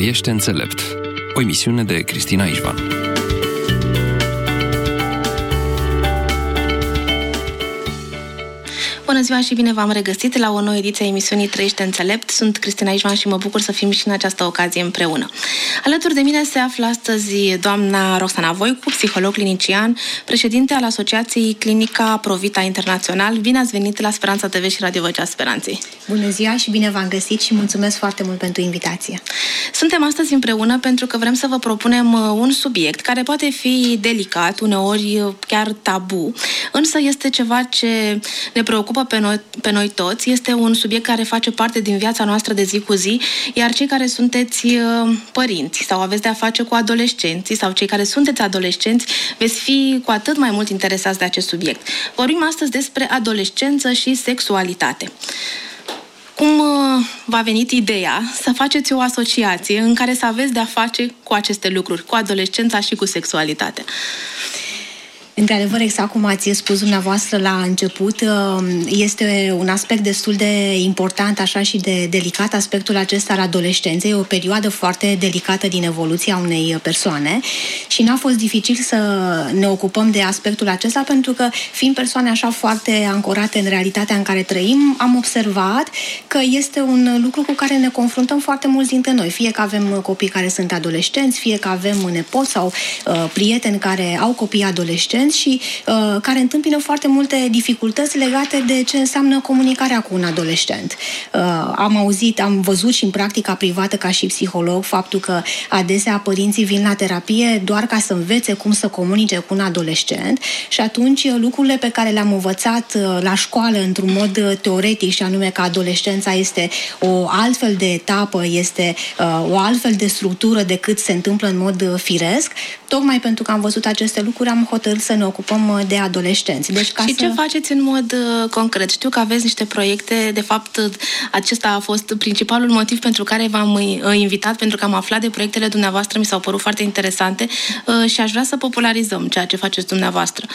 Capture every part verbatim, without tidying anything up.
Trăiește înțelept. O emisiune de Cristina Ișvan. Bună ziua și bine v-am regăsit la o nouă ediție a emisiunii Trăiește înțelept. Sunt Cristina Ișvan și mă bucur să fim și în această ocazie împreună. Alături de mine se află astăzi doamna Roxana Voicu, psiholog clinician, președinte al Asociației Clinica Provita Internațional. Bine ați venit la Speranța T V și Radio Vocea Speranței. Bună ziua și bine v-am găsit și mulțumesc foarte mult pentru invitație. Suntem astăzi împreună pentru că vrem să vă propunem un subiect care poate fi delicat, uneori chiar tabu, însă este ceva ce ne preocupă pe noi, pe noi toți. Este un subiect care face parte din viața noastră de zi cu zi, iar cei care sunteți părinți sau aveți de a face cu adolescenții sau cei care sunteți adolescenți veți fi cu atât mai mult interesați de acest subiect. Vorbim astăzi despre adolescență și sexualitate. Cum v-a venit ideea să faceți o asociație în care să aveți de a face cu aceste lucruri, cu adolescența și cu sexualitatea? Într-adevăr, exact cum ați spus dumneavoastră la început, este un aspect destul de important, așa și de delicat, aspectul acesta al adolescenței. E o perioadă foarte delicată din evoluția unei persoane și n-a fost dificil să ne ocupăm de aspectul acesta, pentru că, fiind persoane așa foarte ancorate în realitatea în care trăim, am observat că este un lucru cu care ne confruntăm foarte mulți dintre noi. Fie că avem copii care sunt adolescenți, fie că avem nepoți sau uh, prieteni care au copii adolescenți și uh, care întâmpină foarte multe dificultăți legate de ce înseamnă comunicarea cu un adolescent. Uh, am auzit, am văzut și în practica privată ca și psiholog faptul că adesea părinții vin la terapie doar ca să învețe cum să comunice cu un adolescent și atunci lucrurile pe care le-am învățat uh, la școală într-un mod teoretic, și anume că adolescența este o altfel de etapă, este uh, o altfel de structură decât se întâmplă în mod firesc, tocmai pentru că am văzut aceste lucruri, am hotărât să ne ocupăm de adolescenți. Deci, ca și să... ce faceți în mod uh, concret? Știu că aveți niște proiecte, de fapt acesta a fost principalul motiv pentru care v-am uh, invitat, pentru că am aflat de proiectele dumneavoastră, mi s-au părut foarte interesante uh, și aș vrea să popularizăm ceea ce faceți dumneavoastră.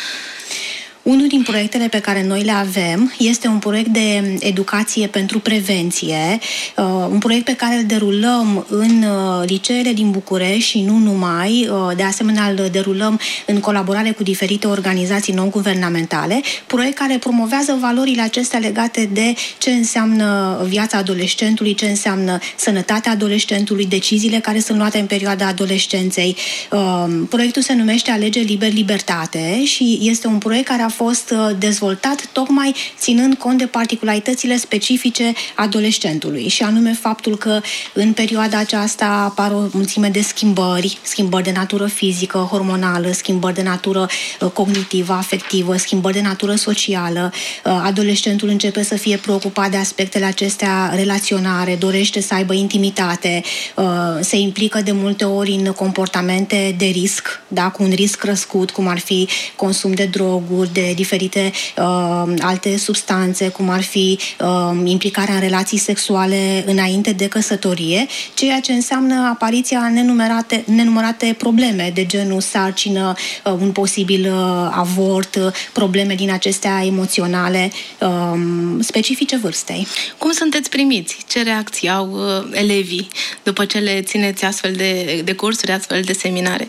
Unul din proiectele pe care noi le avem este un proiect de educație pentru prevenție, un proiect pe care îl derulăm în liceele din București și nu numai, de asemenea îl derulăm în colaborare cu diferite organizații non-guvernamentale, proiect care promovează valorile acestea legate de ce înseamnă viața adolescentului, ce înseamnă sănătatea adolescentului, deciziile care sunt luate în perioada adolescenței. Proiectul se numește Alege Liber Libertate și este un proiect care a fost dezvoltat tocmai ținând cont de particularitățile specifice adolescentului, și anume faptul că în perioada aceasta apar o mulțime de schimbări, schimbări de natură fizică, hormonală, schimbări de natură cognitivă, afectivă, schimbări de natură socială. Adolescentul începe să fie preocupat de aspectele acestea relaționare, dorește să aibă intimitate, se implică de multe ori în comportamente de risc, da, cu un risc crescut, cum ar fi consum de droguri, de diferite uh, alte substanțe, cum ar fi uh, implicarea în relații sexuale înainte de căsătorie, ceea ce înseamnă apariția nenumărate, nenumărate probleme de genul sarcină, uh, un posibil uh, avort, uh, probleme din acestea emoționale uh, specifice vârstei. Cum sunteți primiți? Ce reacții au uh, elevii după ce le țineți astfel de, de cursuri, astfel de seminare?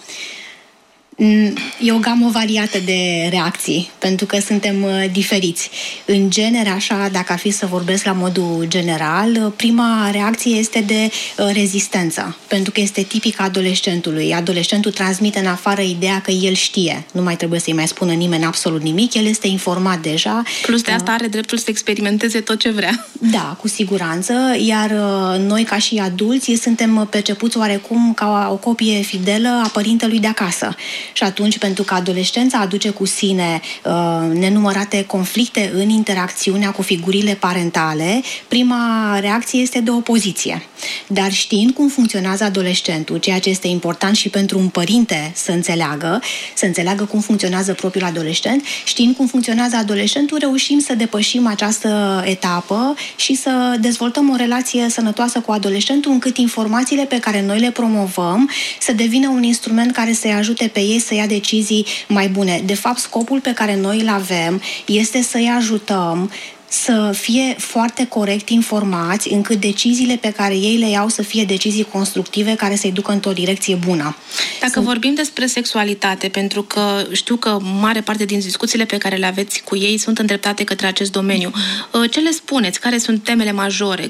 E o gamă variată de reacții, pentru că suntem uh, diferiți. În genere, așa, dacă ar fi să vorbesc la modul general, prima reacție este de uh, rezistență, pentru că este tipic adolescentului. Adolescentul transmite în afară ideea că el știe, nu mai trebuie să-i mai spună nimeni absolut nimic, el este informat deja. Plus de asta are dreptul să experimenteze tot ce vrea. Da, cu siguranță, iar uh, noi ca și adulți suntem percepuți oarecum ca o copie fidelă a părintelui de acasă. Și atunci, pentru că adolescența aduce cu sine uh, nenumărate conflicte în interacțiunea cu figurile parentale, prima reacție este de opoziție. Dar știind cum funcționează adolescentul, ceea ce este important și pentru un părinte să înțeleagă, să înțeleagă cum funcționează propriul adolescent, știind cum funcționează adolescentul, reușim să depășim această etapă și să dezvoltăm o relație sănătoasă cu adolescentul, încât informațiile pe care noi le promovăm să devină un instrument care să-i ajute pe ei să ia decizii mai bune. De fapt, scopul pe care noi îl avem este să-i ajutăm să fie foarte corect informați, încât deciziile pe care ei le iau să fie decizii constructive care să-i ducă într-o direcție bună. Dacă Sunt... vorbim despre sexualitate, pentru că știu că mare parte din discuțiile pe care le aveți cu ei sunt îndreptate către acest domeniu, mm-hmm. ce le spuneți? Care sunt temele majore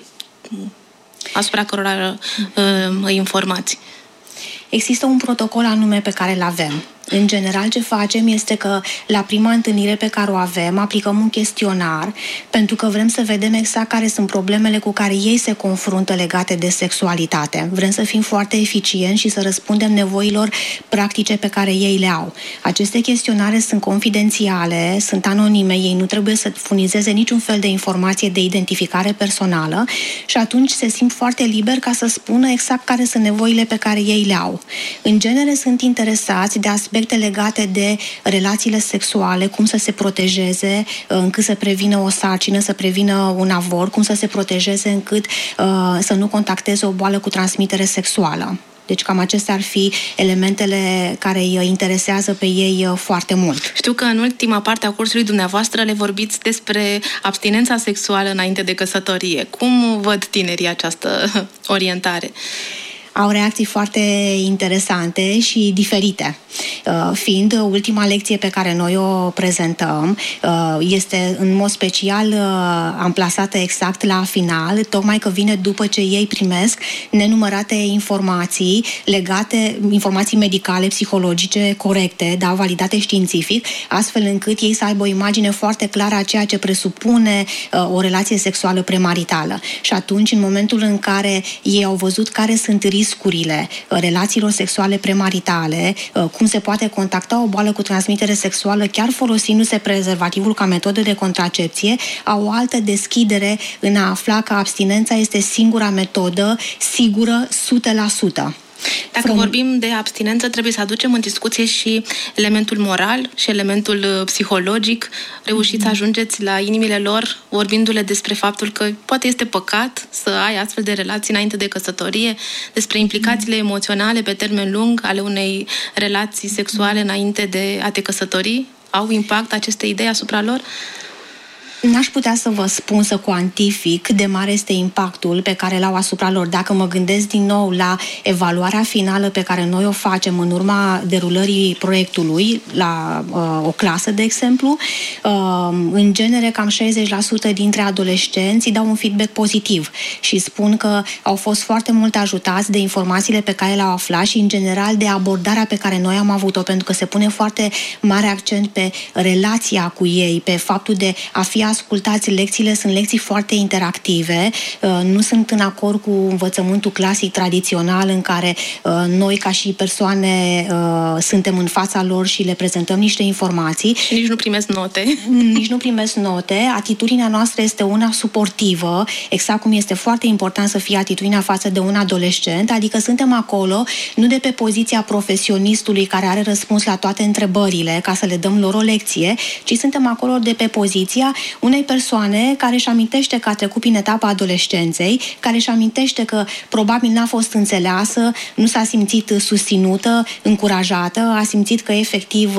asupra cărora uh, îi informați? Există un protocol anume pe care îl avem. În general, ce facem este că la prima întâlnire pe care o avem, aplicăm un chestionar pentru că vrem să vedem exact care sunt problemele cu care ei se confruntă legate de sexualitate. Vrem să fim foarte eficienți și să răspundem nevoilor practice pe care ei le au. Aceste chestionare sunt confidențiale, sunt anonime, ei nu trebuie să furnizeze niciun fel de informație de identificare personală și atunci se simt foarte liber ca să spună exact care sunt nevoile pe care ei le au. În genere sunt interesați de aspecte legate de relațiile sexuale, cum să se protejeze încât să prevină o sarcină, să prevină un avort, cum să se protejeze încât uh, să nu contacteze o boală cu transmitere sexuală. Deci cam acestea ar fi elementele care îi interesează pe ei foarte mult. Știu că în ultima parte a cursului dumneavoastră le vorbiți despre abstinența sexuală înainte de căsătorie. Cum văd tinerii această orientare? Au reacții foarte interesante și diferite. Fiind ultima lecție pe care noi o prezentăm, este în mod special amplasată exact la final, tocmai că vine după ce ei primesc nenumărate informații legate, informații medicale, psihologice, corecte, da, validate științific, astfel încât ei să aibă o imagine foarte clară a ceea ce presupune o relație sexuală premaritală. Și atunci, în momentul în care ei au văzut care sunt riscurile relațiilor sexuale premaritale, cum se poate contacta o boală cu transmitere sexuală chiar folosindu-se prezervativul ca metodă de contracepție, au o altă deschidere în a afla că abstinența este singura metodă sigură o sută la sută. Dacă From... vorbim de abstinență, trebuie să aducem în discuție și elementul moral și elementul psihologic. Reușiți să ajungeți la inimile lor, vorbindu-le despre faptul că poate este păcat să ai astfel de relații înainte de căsătorie, despre implicațiile emoționale pe termen lung ale unei relații sexuale înainte de a te căsători? Au impact aceste idei asupra lor? N-aș putea să vă spun, să cuantific cât de mare este impactul pe care l-au asupra lor. Dacă mă gândesc din nou la evaluarea finală pe care noi o facem în urma derulării proiectului, la uh, o clasă, de exemplu, uh, în genere cam șaizeci la sută dintre adolescenți dau un feedback pozitiv și spun că au fost foarte mult ajutați de informațiile pe care le-au aflat și, în general, de abordarea pe care noi am avut-o, pentru că se pune foarte mare accent pe relația cu ei, pe faptul de a fi ascultați. Lecțiile sunt lecții foarte interactive, nu sunt în acord cu învățământul clasic tradițional în care noi ca și persoane suntem în fața lor și le prezentăm niște informații. Și nici nu primesc note. Nici nu primesc note. Atitudinea noastră este una suportivă, exact cum este foarte important să fie atitudinea față de un adolescent, adică suntem acolo nu de pe poziția profesionistului care are răspuns la toate întrebările ca să le dăm lor o lecție, ci suntem acolo de pe poziția unei persoane care își amintește că a trecut prin etapa adolescenței, care își amintește că probabil n-a fost înțeleasă, nu s-a simțit susținută, încurajată, a simțit că efectiv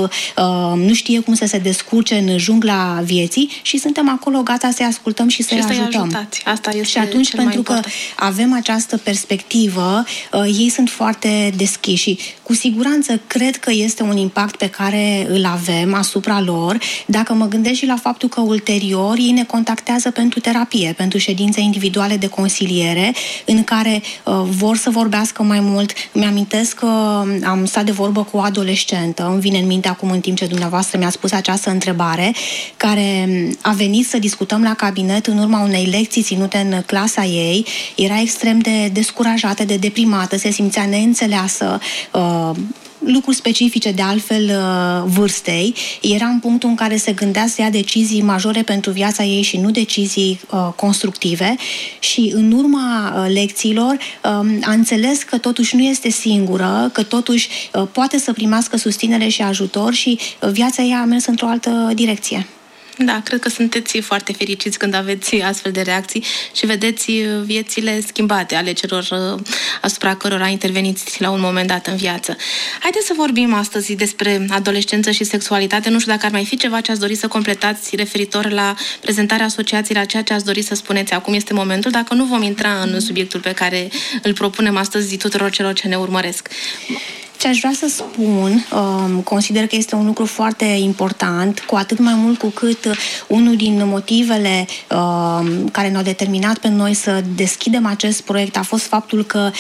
nu știe cum să se descurce în jungla vieții și suntem acolo gata să-i ascultăm și să-i ajutăm. Asta este și atunci, pentru că avem această perspectivă, ei sunt foarte deschiși și cu siguranță cred că este un impact pe care îl avem asupra lor. Dacă mă gândesc și la faptul că ulterior ei ne contactează pentru terapie, pentru ședințe individuale de consiliere în care uh, vor să vorbească mai mult. Îmi amintesc că am stat de vorbă cu o adolescentă, îmi vine în minte acum în timp ce dumneavoastră mi-a spus această întrebare, care a venit să discutăm la cabinet în urma unei lecții ținute în clasa ei. Era extrem de descurajată, de deprimată, se simțea neînțeleasă, uh, lucruri specifice de altfel vârstei. Era în punctul în care se gândea să ia decizii majore pentru viața ei și nu decizii uh, constructive și în urma uh, lecțiilor uh, a înțeles că totuși nu este singură, că totuși uh, poate să primească susținere și ajutor și uh, viața ei a mers într-o altă direcție. Da, cred că sunteți foarte fericiți când aveți astfel de reacții și vedeți viețile schimbate ale celor asupra cărora interveniți la un moment dat în viață. Haideți să vorbim astăzi despre adolescență și sexualitate. Nu știu dacă ar mai fi ceva ce ați dori să completați referitor la prezentarea asociației, la ceea ce ați dori să spuneți acum. Este momentul, dacă nu vom intra în subiectul pe care îl propunem astăzi tuturor celor ce ne urmăresc. Ce aș vrea să spun, consider că este un lucru foarte important, cu atât mai mult cu cât unul din motivele care ne-au determinat pe noi să deschidem acest proiect a fost faptul că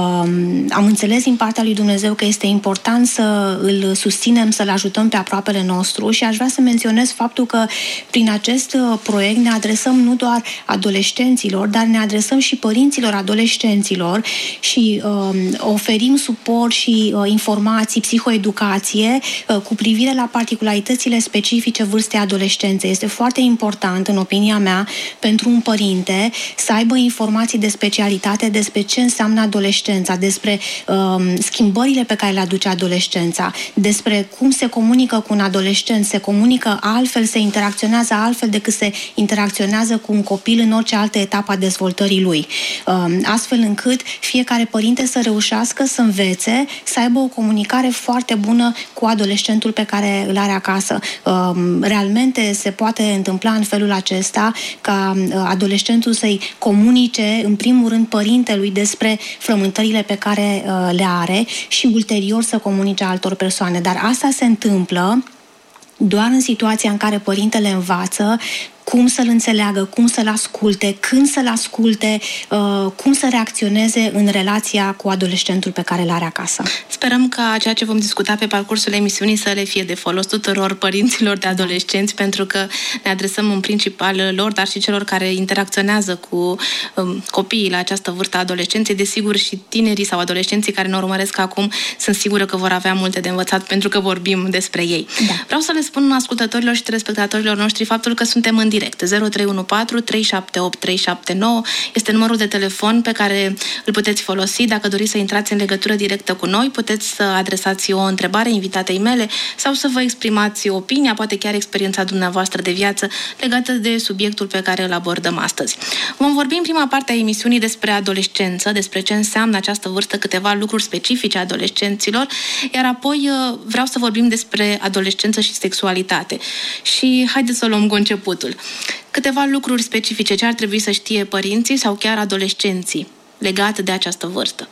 am înțeles din partea lui Dumnezeu că este important să îl susținem, să-l ajutăm pe aproapele nostru și aș vrea să menționez faptul că prin acest proiect ne adresăm nu doar adolescenților, dar ne adresăm și părinților adolescenților și oferim suport și informații, psihoeducație cu privire la particularitățile specifice vârstei adolescenței. Este foarte important, în opinia mea, pentru un părinte să aibă informații de specialitate despre ce înseamnă adolescența, despre um, schimbările pe care le aduce adolescența, despre cum se comunică cu un adolescent, se comunică altfel, se interacționează altfel decât se interacționează cu un copil în orice altă etapă a dezvoltării lui. Um, astfel încât fiecare părinte să reușească să învețe, să aibă o comunicare foarte bună cu adolescentul pe care îl are acasă. Realmente se poate întâmpla în felul acesta ca adolescentul să-i comunice în primul rând părintelui despre frământările pe care le are și ulterior să comunice altor persoane. Dar asta se întâmplă doar în situația în care părintele învață cum să-l înțeleagă, cum să-l asculte, când să-l asculte, uh, cum să reacționeze în relația cu adolescentul pe care îl are acasă. Sperăm ca ceea ce vom discuta pe parcursul emisiunii să le fie de folos tuturor părinților de adolescenți, pentru că ne adresăm în principal lor, dar și celor care interacționează cu um, copiii la această vârstă a adolescenței. Desigur, și tinerii sau adolescenții care ne urmăresc acum sunt sigură că vor avea multe de învățat, pentru că vorbim despre ei. Da. Vreau să le spun ascultătorilor și telespectatorilor noștri faptul că suntem în direct. zero trei unu patru trei șapte opt trei șapte nouă este numărul de telefon pe care îl puteți folosi. Dacă doriți să intrați în legătură directă cu noi, puteți să adresați o întrebare invitatei mele sau să vă exprimați opinia, poate chiar experiența dumneavoastră de viață legată de subiectul pe care îl abordăm astăzi. Vom vorbi în prima parte a emisiunii despre adolescență, despre ce înseamnă această vârstă, câteva lucruri specifice adolescenților, iar apoi vreau să vorbim despre adolescență și sexualitate. Și haideți să luăm cu începutul. Câteva lucruri specifice, ce ar trebui să știe părinții sau chiar adolescenții legate de această vârstă.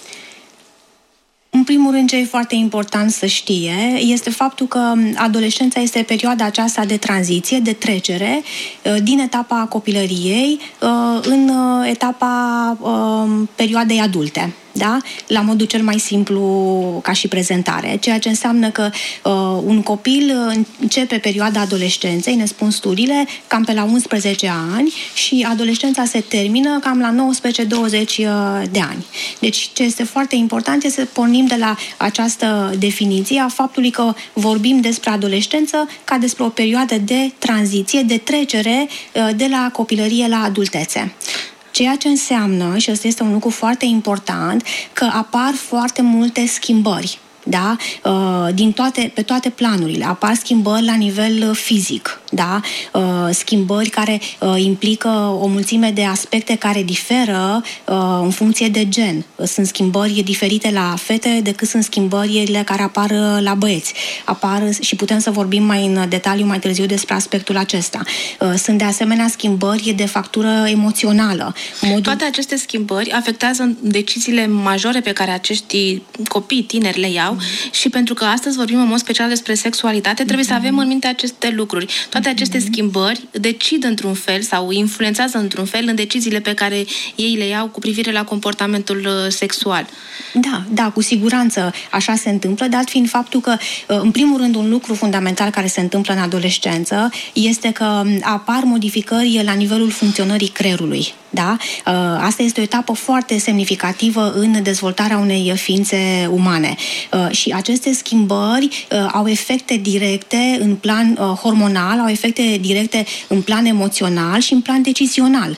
În primul rând, ce e foarte important să știe este faptul că adolescența este perioada aceasta de tranziție, de trecere din etapa copilăriei în etapa perioadei adulte. Da? La modul cel mai simplu ca și prezentare, ceea ce înseamnă că uh, un copil începe perioada adolescenței, ne spun studiile, cam pe la unsprezece ani și adolescența se termină cam la nouăsprezece douăzeci de ani. Deci ce este foarte important este să pornim de la această definiție a faptului că vorbim despre adolescență ca despre o perioadă de tranziție, de trecere uh, de la copilărie la adultețe. Ceea ce înseamnă, și ăsta este un lucru foarte important, că apar foarte multe schimbări. Da? Din toate, pe toate planurile. Apar schimbări la nivel fizic, da? Schimbări care implică o mulțime de aspecte care diferă în funcție de gen. Sunt schimbări diferite la fete decât sunt schimbările care apar la băieți. Apar și putem să vorbim mai în detaliu mai târziu despre aspectul acesta. Sunt de asemenea schimbări de factură emoțională. Modul... Toate aceste schimbări afectează deciziile majore pe care acești copii tineri le iau. Și pentru că astăzi vorbim în mod special despre sexualitate, trebuie să avem în minte aceste lucruri. Toate aceste schimbări decid într-un fel sau influențează într-un fel în deciziile pe care ei le iau cu privire la comportamentul sexual. Da, da, cu siguranță așa se întâmplă, dat fiind faptul că, în primul rând, un lucru fundamental care se întâmplă în adolescență este că apar modificări la nivelul funcționării creierului. Da? Asta este o etapă foarte semnificativă în dezvoltarea unei ființe umane. Și aceste schimbări au efecte directe în plan hormonal, au efecte directe în plan emoțional și în plan decizional.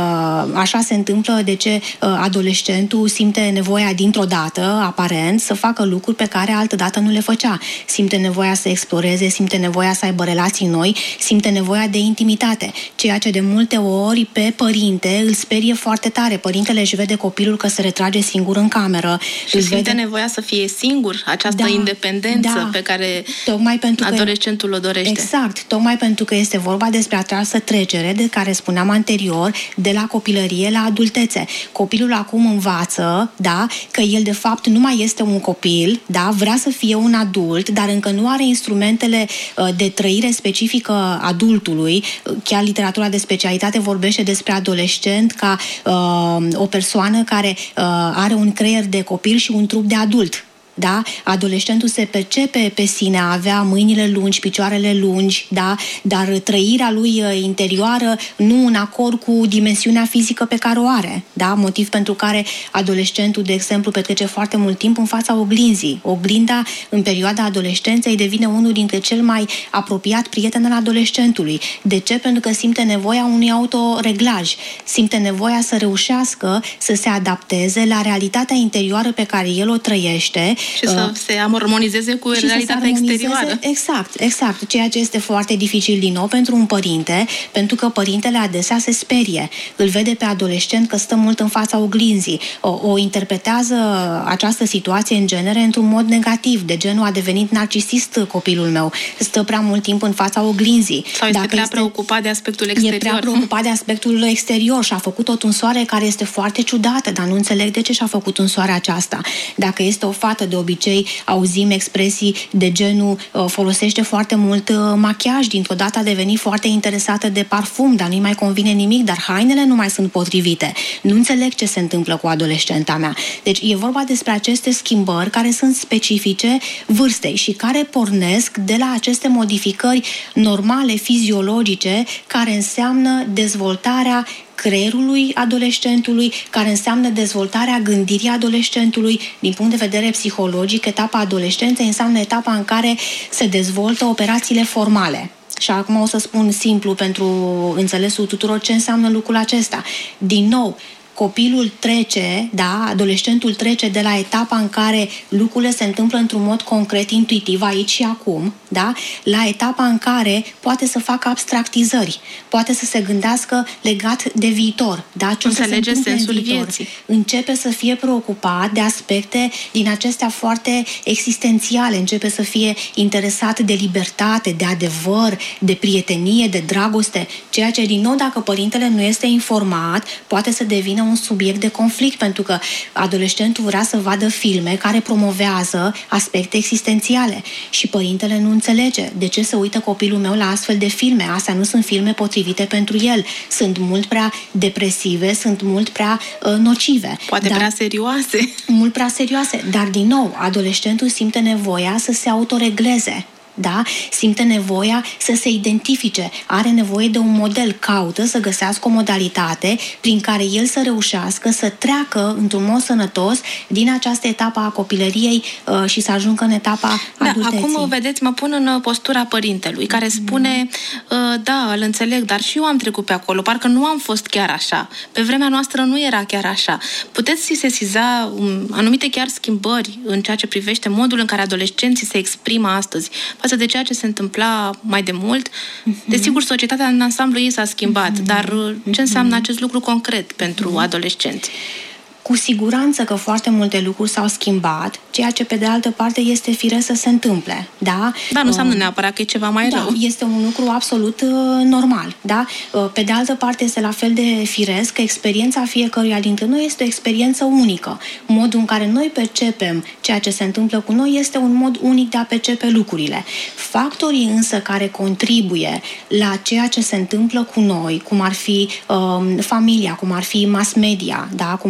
Așa se întâmplă de ce adolescentul simte nevoia dintr-o dată, aparent, să facă lucruri pe care altădată nu le făcea. Simte nevoia să exploreze, simte nevoia să aibă relații noi, simte nevoia de intimitate, ceea ce de multe ori pe părinte îl sperie foarte tare. Părintele își vede copilul că se retrage singur în cameră. Și simte vede... nevoia să fie singur, această da, independență da, pe care tocmai pentru adolescentul că, o dorește. Exact, tocmai pentru că este vorba despre această trecere de care spuneam anterior, de la copilărie la adultețe. Copilul acum învață, da, că el de fapt nu mai este un copil, da, vrea să fie un adult, dar încă nu are instrumentele de trăire specifică adultului. Chiar literatura de specialitate vorbește despre adolescent ca uh, o persoană care uh, are un creier de copil și un trup de adult. Da? Adolescentul se percepe pe sine a avea mâinile lungi, picioarele lungi, da? Dar trăirea lui interioară nu în acord cu dimensiunea fizică pe care o are. Da? Motiv pentru care adolescentul, de exemplu, petrece foarte mult timp în fața oglinzii. Oglinda, în perioada adolescenței, devine unul dintre cel mai apropiat prieten al adolescentului. De ce? Pentru că simte nevoia unui autoreglaj. Simte nevoia să reușească să se adapteze la realitatea interioară pe care el o trăiește. Și să se armonizeze cu realitatea exterioară. Exact, exact. Ceea ce este foarte dificil din nou pentru un părinte, pentru că părintele adesea se sperie. Îl vede pe adolescent că stă mult în fața oglinzii. O, o interpretează această situație în genere într-un mod negativ, de genul a devenit narcisist copilul meu, stă prea mult timp în fața oglinzii. Sau este Dacă prea este, preocupat de aspectul exterior. E prea preocupat de aspectul exterior și a făcut o tunsoare care este foarte ciudată, dar nu înțeleg de ce și-a făcut tunsoarea aceasta. Dacă este o fată, de obicei auzim expresii de genul folosește foarte mult machiaj, dintr-o dată a devenit foarte interesată de parfum, dar nu-i mai convine nimic, dar hainele nu mai sunt potrivite. Nu înțeleg ce se întâmplă cu adolescenta mea. Deci e vorba despre aceste schimbări care sunt specifice vârstei și care pornesc de la aceste modificări normale, fiziologice, care înseamnă dezvoltarea creierului adolescentului, care înseamnă dezvoltarea gândirii adolescentului. Din punct de vedere psihologic, etapa adolescenței înseamnă etapa în care se dezvoltă operațiile formale. Și acum o să spun simplu pentru înțelesul tuturor ce înseamnă lucrul acesta. Din nou, copilul trece, da, adolescentul trece de la etapa în care lucrurile se întâmplă într-un mod concret, intuitiv, aici și acum, da, la etapa în care poate să facă abstractizări, poate să se gândească legat de viitor, da, ce înțelege sensul vieții. Începe să fie preocupat de aspecte din acestea foarte existențiale, începe să fie interesat de libertate, de adevăr, de prietenie, de dragoste, ceea ce, din nou, dacă părintele nu este informat, poate să devină un subiect de conflict, pentru că adolescentul vrea să vadă filme care promovează aspecte existențiale și părintele nu înțelege de ce se uită copilul meu la astfel de filme. Astea nu sunt filme potrivite pentru el. Sunt mult prea depresive, sunt mult prea uh, nocive. Poate dar, prea serioase. Mult prea serioase. Dar, din nou, adolescentul simte nevoia să se autoregleze. Da? Simte nevoia să se identifice, are nevoie de un model, caută să găsească o modalitate prin care el să reușească să treacă într-un mod sănătos din această etapă a copilăriei uh, și să ajungă în etapa da, adulteții. Acum, vedeți, mă pun în postura părintelui care spune, uh, da, îl înțeleg, dar și eu am trecut pe acolo, parcă nu am fost chiar așa. Pe vremea noastră nu era chiar așa. Puteți sesiza um, anumite chiar schimbări în ceea ce privește modul în care adolescenții se exprimă astăzi față de ceea ce se întâmpla mai de mult. Uh-huh. Desigur, societatea în ansamblu ei s-a schimbat, uh-huh. dar ce înseamnă acest lucru concret pentru uh-huh. adolescenți? Cu siguranță că foarte multe lucruri s-au schimbat, ceea ce pe de altă parte este firesc să se întâmple, da? Dar nu înseamnă neapărat că e ceva mai da, rău. Este un lucru absolut uh, normal, da? Uh, pe de altă parte este la fel de firesc că experiența fiecăruia dintre noi este o experiență unică. Modul în care noi percepem ceea ce se întâmplă cu noi este un mod unic de a percepe lucrurile. Factorii însă care contribuie la ceea ce se întâmplă cu noi, cum ar fi uh, familia, cum ar fi mass media, da? Cum ar fi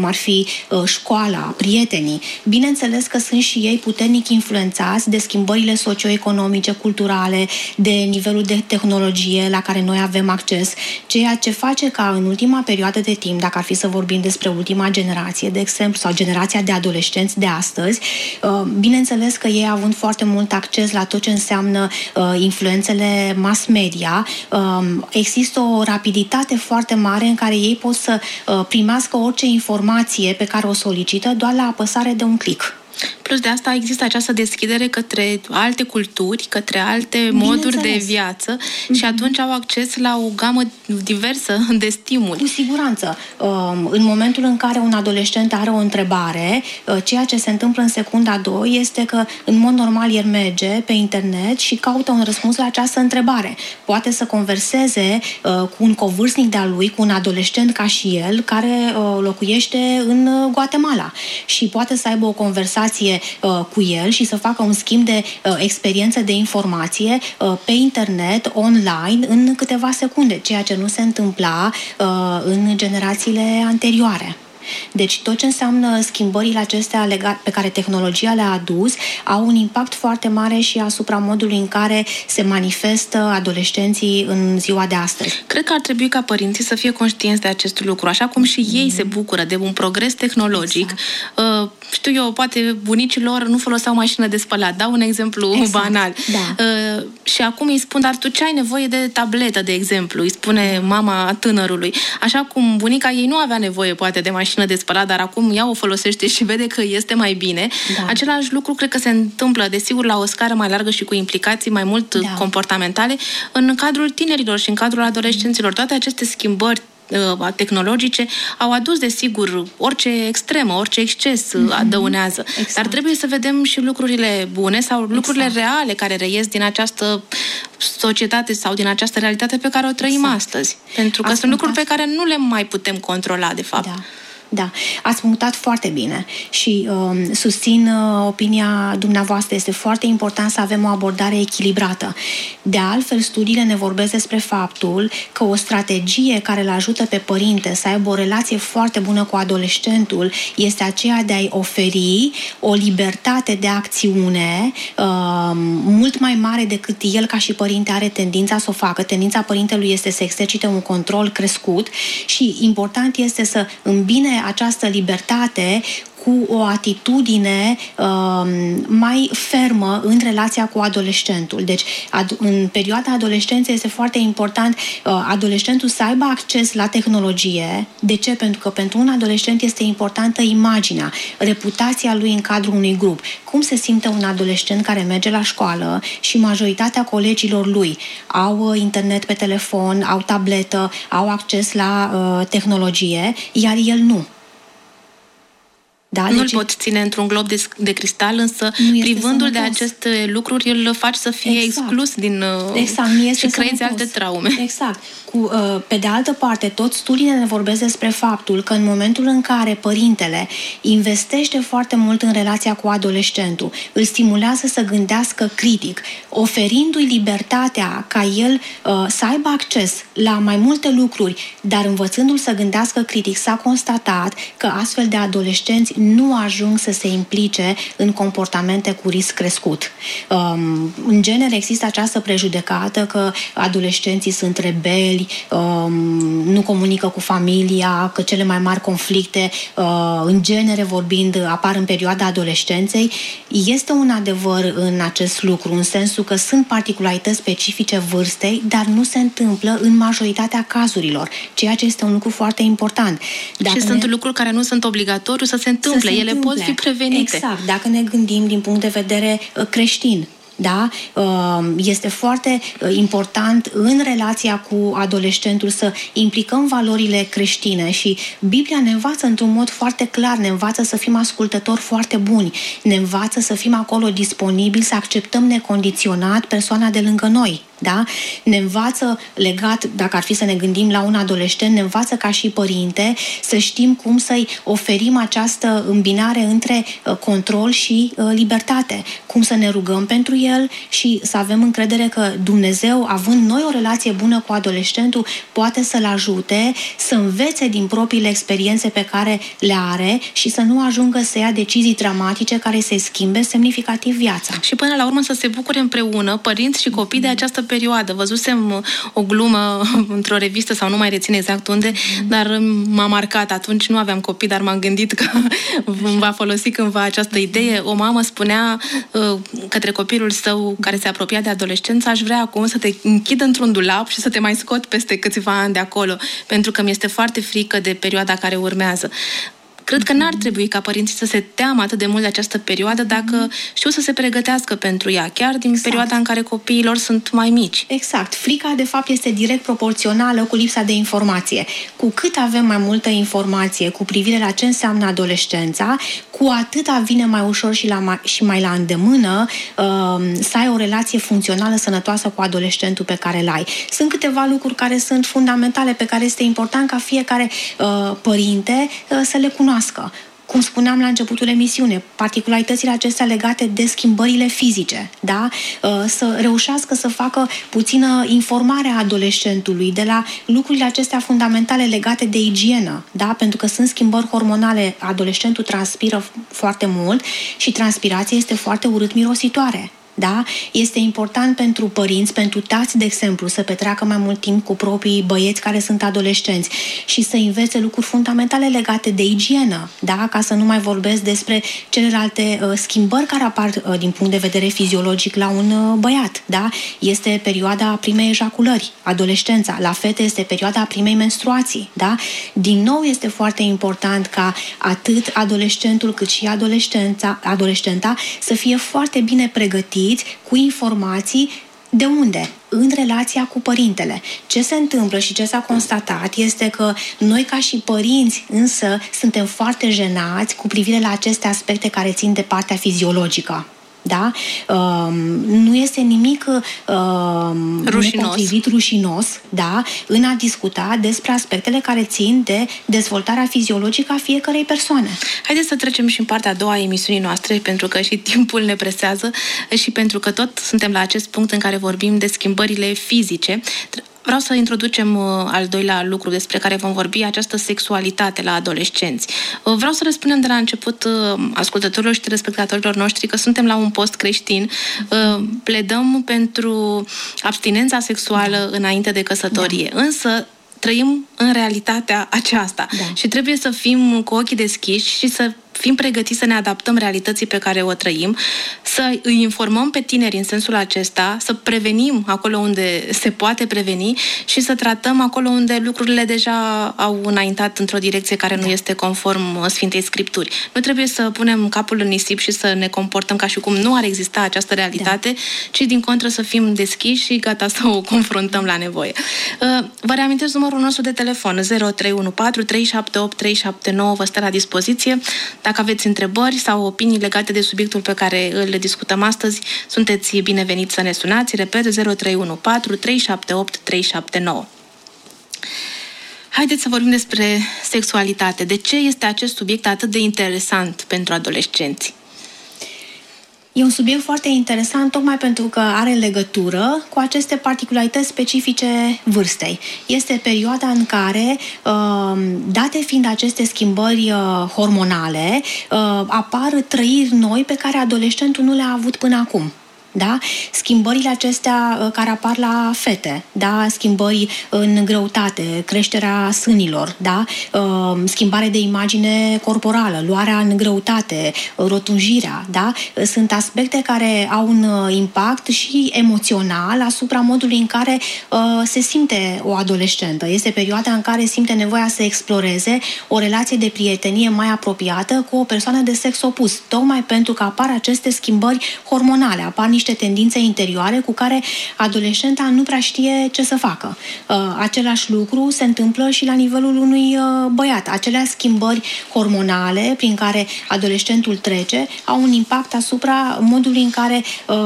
școala, prietenii. Bineînțeles că sunt și ei puternic influențați de schimbările socioeconomice, culturale, de nivelul de tehnologie la care noi avem acces, ceea ce face ca în ultima perioadă de timp, dacă ar fi să vorbim despre ultima generație, de exemplu, sau generația de adolescenți de astăzi, bineînțeles că ei având foarte mult acces la tot ce înseamnă influențele mass media, există o rapiditate foarte mare în care ei pot să primească orice informație pe care o solicită doar la apăsare de un click. Plus de asta există această deschidere către alte culturi, către alte moduri de viață mm-hmm. și atunci au acces la o gamă diversă de stimuli. Cu siguranță. În momentul în care un adolescent are o întrebare, ceea ce se întâmplă în secunda doi este că în mod normal el merge pe internet și caută un răspuns la această întrebare. Poate să converseze cu un covârstnic de-a lui, cu un adolescent ca și el, care locuiește în Guatemala și poate să aibă o conversație cu el și să facă un schimb de uh, experiență, de informație uh, pe internet, online, în câteva secunde, ceea ce nu se întâmpla uh, în generațiile anterioare. Deci tot ce înseamnă schimbările acestea pe care tehnologia le-a adus au un impact foarte mare și asupra modului în care se manifestă adolescenții în ziua de astăzi. Cred că ar trebui ca părinții să fie conștienți de acest lucru, așa cum și mm. ei se bucură de un progres tehnologic. Exact. Uh, știu eu, poate bunicilor nu foloseau mașină de spălat, dau un exemplu exact. banal. Da. Uh, și acum îi spun, dar tu ce ai nevoie de tabletă, de exemplu, îi spune mama tânărului. Așa cum bunica ei nu avea nevoie poate de mașină de spălat, dar acum ea o folosește și vede că este mai bine. Da. Același lucru cred că se întâmplă, desigur, la o scară mai largă și cu implicații mai mult da. comportamentale în cadrul tinerilor și în cadrul adolescenților. Toate aceste schimbări tehnologice au adus, desigur, orice extremă, orice exces mm-hmm. adăunează. Exact. Dar trebuie să vedem și lucrurile bune sau lucrurile exact. reale care reies din această societate sau din această realitate pe care o trăim exact. astăzi. Pentru că Ați sunt lucruri pe care nu le mai putem controla, de fapt. Da. Da, ați punctat foarte bine și uh, susțin uh, opinia dumneavoastră. Este foarte important să avem o abordare echilibrată. De altfel, studiile ne vorbesc despre faptul că o strategie care îl ajută pe părinte să aibă o relație foarte bună cu adolescentul este aceea de a-i oferi o libertate de acțiune uh, mult mai mare decât el ca și părinte are tendința să o facă. Tendința părintelui este să exercite un control crescut și important este să îmbine această libertate cu o atitudine uh, mai fermă în relația cu adolescentul. Deci, ad- în perioada adolescenței este foarte important uh, adolescentul să aibă acces la tehnologie. De ce? Pentru că pentru un adolescent este importantă imaginea, reputația lui în cadrul unui grup. Cum se simte un adolescent care merge la școală și majoritatea colegilor lui au uh, internet pe telefon, au tabletă, au acces la uh, tehnologie, iar el nu. Da, nu-l deci... poți ține într-un glob de, de cristal, însă privându-l de aceste lucruri îl faci să fie exact. exclus din exact. Nu este și creezi alte traume. Exact. Cu, pe de altă parte, toți studiile ne vorbesc despre faptul că în momentul în care părintele investește foarte mult în relația cu adolescentul, îl stimulează să gândească critic, oferindu-i libertatea ca el uh, să aibă acces la mai multe lucruri, dar învățându-l să gândească critic, s-a constatat că astfel de adolescenți nu ajung să se implice în comportamente cu risc crescut. Um, în genere există această prejudecată că adolescenții sunt rebeli, um, nu comunică cu familia, că cele mai mari conflicte, uh, în genere vorbind, apar în perioada adolescenței. Este un adevăr în acest lucru, în sensul că sunt particularități specifice vârstei, dar nu se întâmplă în majoritatea cazurilor, ceea ce este un lucru foarte important. Dacă și ne... sunt lucruri care nu sunt obligatoriu să se întâmple, ele întâmple. pot fi prevenite. Exact, dacă ne gândim din punct de vedere creștin. Da? Este foarte important în relația cu adolescentul să implicăm valorile creștine și Biblia ne învață într-un mod foarte clar, ne învață să fim ascultători foarte buni, ne învață să fim acolo disponibili, să acceptăm necondiționat persoana de lângă noi. Da? Ne învață legat, dacă ar fi să ne gândim la un adolescent, ne învață ca și părinte să știm cum să-i oferim această îmbinare între control și libertate, cum să ne rugăm pentru el și să avem încredere că Dumnezeu, având noi o relație bună cu adolescentul, poate să-l ajute să învețe din propriile experiențe pe care le are și să nu ajungă să ia decizii dramatice care să-i schimbe semnificativ viața. Și până la urmă să se bucure împreună, părinți și copii, de această perioadă. Văzusem o glumă într-o revistă sau nu mai rețin exact unde, dar m-a marcat. Atunci nu aveam copii, dar m-am gândit că va folosi cândva această idee. O mamă spunea uh, către copilul său care se apropia de adolescență: aș vrea acum să te închid într-un dulap și să te mai scot peste câțiva ani de acolo, pentru că mi-este foarte frică de perioada care urmează. Cred că n-ar trebui ca părinții să se teamă atât de mult de această perioadă dacă știu să se pregătească pentru ea, chiar din exact. perioada în care copiilor sunt mai mici. Exact. Frica, de fapt, este direct proporțională cu lipsa de informație. Cu cât avem mai multă informație cu privire la ce înseamnă adolescența, cu atâta vine mai ușor și, la mai, și mai la îndemână uh, să ai o relație funcțională, sănătoasă cu adolescentul pe care îl ai. Sunt câteva lucruri care sunt fundamentale, pe care este important ca fiecare uh, părinte uh, să le cunoască. Cum spuneam la începutul emisiunii, particularitățile acestea legate de schimbările fizice, da? Să reușească să facă puțină informare a adolescentului de la lucrurile acestea fundamentale legate de igienă, da? Pentru că sunt schimbări hormonale, adolescentul transpiră foarte mult și transpirația este foarte urât-mirositoare. Da? Este important pentru părinți, pentru tați, de exemplu, să petreacă mai mult timp cu proprii băieți care sunt adolescenți și să învețe lucruri fundamentale legate de igienă, da? Ca să nu mai vorbesc despre celelalte uh, schimbări care apar uh, din punct de vedere fiziologic la un uh, băiat. Da? Este perioada primei ejaculări, adolescența. La fete este perioada primei menstruații. Da? Din nou este foarte important ca atât adolescentul cât și adolescența, adolescenta să fie foarte bine pregătiți cu informații. De unde? În relația cu părintele. Ce se întâmplă și ce s-a constatat este că noi ca și părinți însă suntem foarte jenați cu privire la aceste aspecte care țin de partea fiziologică. Da? Uh, nu este nimic uh, nepotrivit, rușinos, da? În a discuta despre aspectele care țin de dezvoltarea fiziologică a fiecărei persoane. Haideți să trecem și în partea a doua a emisiunii noastre, pentru că și timpul ne presează și pentru că tot suntem la acest punct în care vorbim de schimbările fizice. Vreau să introducem uh, al doilea lucru despre care vom vorbi, această sexualitate la adolescenți. Uh, vreau să răspundem de la început uh, ascultătorilor și telespectatorilor noștri că suntem la un post creștin, uh, pledăm pentru abstinența sexuală da. înainte de căsătorie, da. însă trăim în realitatea aceasta da. și trebuie să fim cu ochii deschiși și să fim pregătiți să ne adaptăm realității pe care o trăim, să îi informăm pe tineri în sensul acesta, să prevenim acolo unde se poate preveni și să tratăm acolo unde lucrurile deja au înaintat într-o direcție care nu este conform Sfintei Scripturi. Nu trebuie să punem capul în nisip și să ne comportăm ca și cum nu ar exista această realitate, da. ci din contră să fim deschiși și gata să o confruntăm la nevoie. Vă reamintesc numărul nostru de telefon zero trei unu patru trei șapte opt trei șapte nouă, vă stă la dispoziție. Dacă aveți întrebări sau opinii legate de subiectul pe care îl discutăm astăzi, sunteți bineveniți să ne sunați. Repet, zero trei unu patru trei șapte opt trei șapte nouă. Haideți să vorbim despre sexualitate. De ce este acest subiect atât de interesant pentru adolescenți? E un subiect foarte interesant tocmai pentru că are legătură cu aceste particularități specifice vârstei. Este perioada în care, date fiind aceste schimbări hormonale, apar trăiri noi pe care adolescentul nu le-a avut până acum. Da? Schimbările acestea care apar la fete, da? Schimbări în greutate, creșterea sânilor, da? Schimbare de imagine corporală, luarea în greutate, rotunjirea, da? Sunt aspecte care au un impact și emoțional asupra modului în care uh, se simte o adolescentă. Este perioada în care simte nevoia să exploreze o relație de prietenie mai apropiată cu o persoană de sex opus, tocmai pentru că apar aceste schimbări hormonale, apar niște niște tendințe interioare cu care adolescenta nu prea știe ce să facă. Același lucru se întâmplă și la nivelul unui băiat. Aceleași schimbări hormonale prin care adolescentul trece au un impact asupra modului în care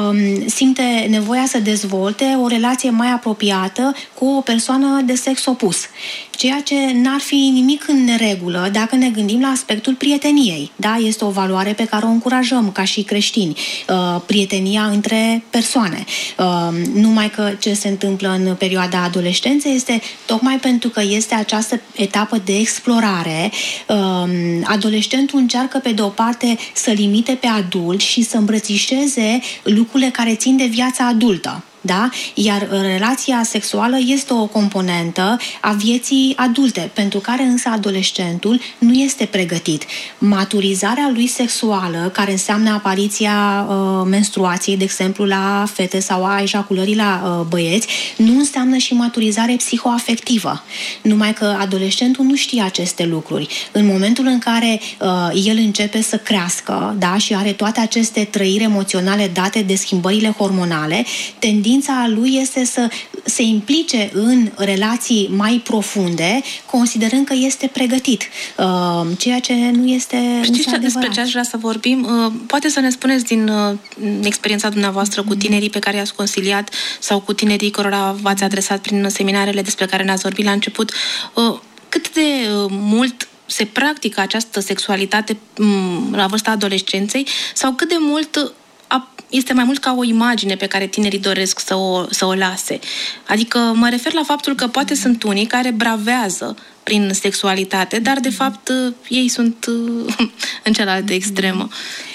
simte nevoia să dezvolte o relație mai apropiată cu o persoană de sex opus. Ceea ce n-ar fi nimic în neregulă dacă ne gândim la aspectul prieteniei. Da? Este o valoare pe care o încurajăm ca și creștini. Prietenia între persoane. Numai că ce se întâmplă în perioada adolescenței este tocmai pentru că este această etapă de explorare. Adolescentul încearcă pe de o parte să limite pe adult și să îmbrățișeze lucrurile care țin de viața adultă. Da? Iar relația sexuală este o componentă a vieții adulte, pentru care însă adolescentul nu este pregătit. Maturizarea lui sexuală, care înseamnă apariția uh, menstruației, de exemplu, la fete sau a ejaculării la uh, băieți, nu înseamnă și maturizare psihoafectivă. Numai că adolescentul nu știe aceste lucruri. În momentul în care uh, el începe să crească, da? Și are toate aceste trăiri emoționale date de schimbările hormonale, tendința lui este să se implice în relații mai profunde, considerând că este pregătit, ceea ce nu este Știți ce, despre ce aș vrea să vorbim? Poate să ne spuneți din experiența dumneavoastră cu tinerii pe care i-ați consiliat sau cu tinerii cărora v-ați adresat prin seminarele despre care ne-ați vorbit la început, cât de mult se practică această sexualitate la vârsta adolescenței sau cât de mult este mai mult ca o imagine pe care tinerii doresc să o, să o lase. Adică mă refer la faptul că poate sunt unii care bravează prin sexualitate, dar de fapt ei sunt în cealaltă extremă.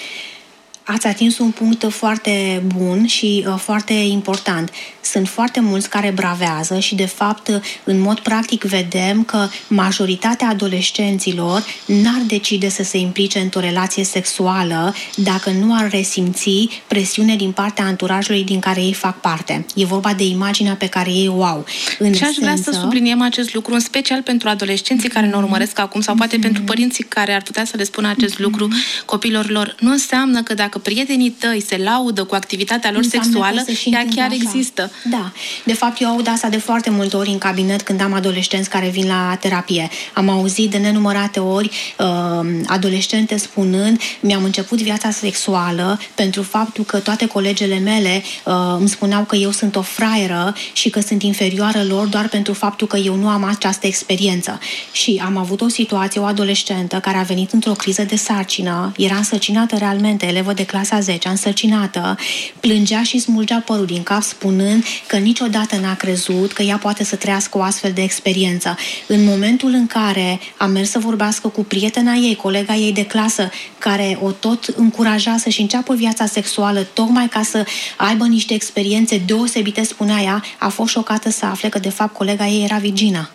Ați atins un punct foarte bun și uh, foarte important. Sunt foarte mulți care bravează și, de fapt, în mod practic vedem că majoritatea adolescenților n-ar decide să se implice într-o relație sexuală dacă nu ar resimți presiune din partea anturajului din care ei fac parte. E vorba de imaginea pe care ei o au. În și aș vrea esență... să subliniem acest lucru, în special pentru adolescenții care ne urmăresc acum sau poate mm-hmm. pentru părinții care ar putea să le spună acest mm-hmm. lucru copilor lor. Nu înseamnă că dacă prietenii tăi se laudă cu activitatea lor înseamnă sexuală, ea chiar așa. Există. Da. De fapt, eu aud asta de foarte multe ori în cabinet când am adolescenți care vin la terapie. Am auzit de nenumărate ori uh, adolescente spunând: mi-am început viața sexuală pentru faptul că toate colegele mele uh, îmi spuneau că eu sunt o fraieră și că sunt inferioară lor doar pentru faptul că eu nu am această experiență. Și am avut o situație, o adolescentă care a venit într-o criză de sarcină, era însărcinată realmente, elevă de clasa a zecea, însărcinată, plângea și smulgea părul din cap spunând că niciodată n-a crezut că ea poate să trăiască o astfel de experiență. În momentul în care a mers să vorbească cu prietena ei, colega ei de clasă, care o tot încuraja să-și înceapă viața sexuală tocmai ca să aibă niște experiențe deosebite, spunea ea, a fost șocată să afle că de fapt colega ei era virgină.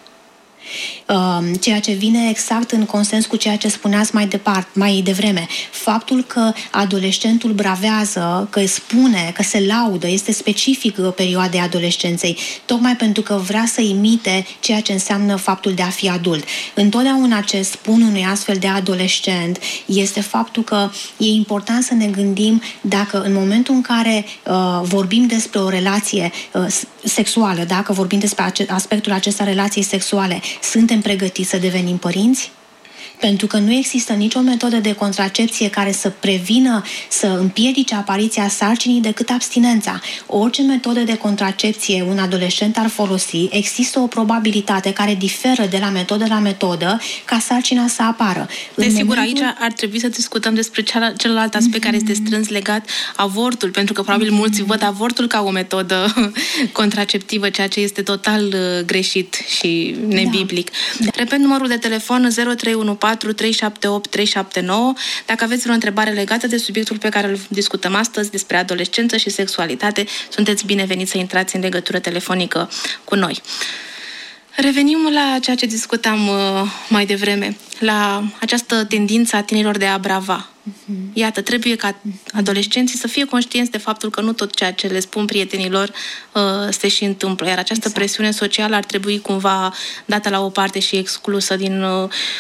Ceea ce vine exact în consens cu ceea ce spuneați mai departe, mai devreme. Faptul că adolescentul bravează, că spune, că se laudă, este specific perioadei adolescenței, tocmai pentru că vrea să imite ceea ce înseamnă faptul de a fi adult. Întotdeauna ce spun unui astfel de adolescent este faptul că e important să ne gândim dacă în momentul în care uh, vorbim despre o relație uh, sexuală, dacă vorbim despre aspectul acesta relației sexuale, suntem pregătiți să devenim părinți? Pentru că nu există nicio metodă de contracepție care să prevină, să împiedice apariția sarcinii decât abstinența. Orice metodă de contracepție un adolescent ar folosi, există o probabilitate care diferă de la metodă la metodă ca sarcina să apară. Desigur, momentul... aici ar trebui să discutăm despre celălalt aspect mm-hmm. care este strâns legat, avortul, pentru că probabil mm-hmm. mulți văd avortul ca o metodă contraceptivă, ceea ce este total uh, greșit și nebiblic. Da. Da. Repet numărul de telefon zero trei unu patru trei șapte opt trei șapte nouă. Dacă aveți vreo întrebare legată de subiectul pe care îl discutăm astăzi, despre adolescență și sexualitate, sunteți bineveniți să intrați în legătură telefonică cu noi. Revenim la ceea ce discutam uh, mai devreme, la această tendință a tinerilor de a brava. Uh-huh. Iată, trebuie ca adolescenții să fie conștienți de faptul că nu tot ceea ce le spun prietenilor uh, se și întâmplă, iar această exact. presiune socială ar trebui cumva dată la o parte și exclusă din... Uh,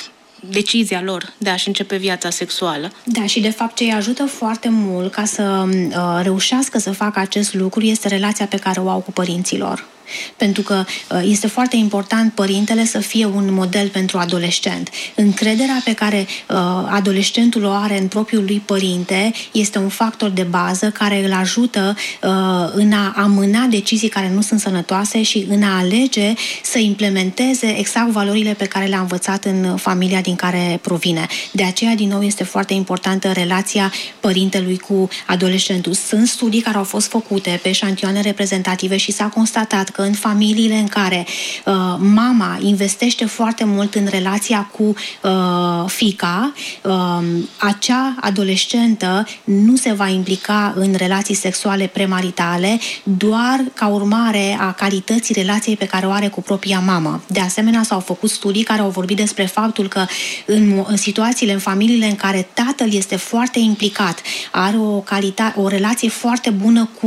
decizia lor de a-și începe viața sexuală. Da, și de fapt ce îi ajută foarte mult ca să uh, reușească să facă acest lucru este relația pe care o au cu părinților. Pentru că este foarte important părintele să fie un model pentru adolescent. Încrederea pe care uh, adolescentul o are în propriul lui părinte este un factor de bază care îl ajută uh, în a amâna decizii care nu sunt sănătoase și în a alege să implementeze exact valorile pe care le-a învățat în familia din care provine. De aceea, din nou, este foarte importantă relația părintelui cu adolescentul. Sunt studii care au fost făcute pe eșantioane reprezentative și s-a constatat că în familiile în care uh, mama investește foarte mult în relația cu uh, fiica, uh, acea adolescentă nu se va implica în relații sexuale premaritale doar ca urmare a calității relației pe care o are cu propria mamă. De asemenea, s-au făcut studii care au vorbit despre faptul că în, în situațiile, în familiile în care tatăl este foarte implicat, are o calitate, o relație foarte bună cu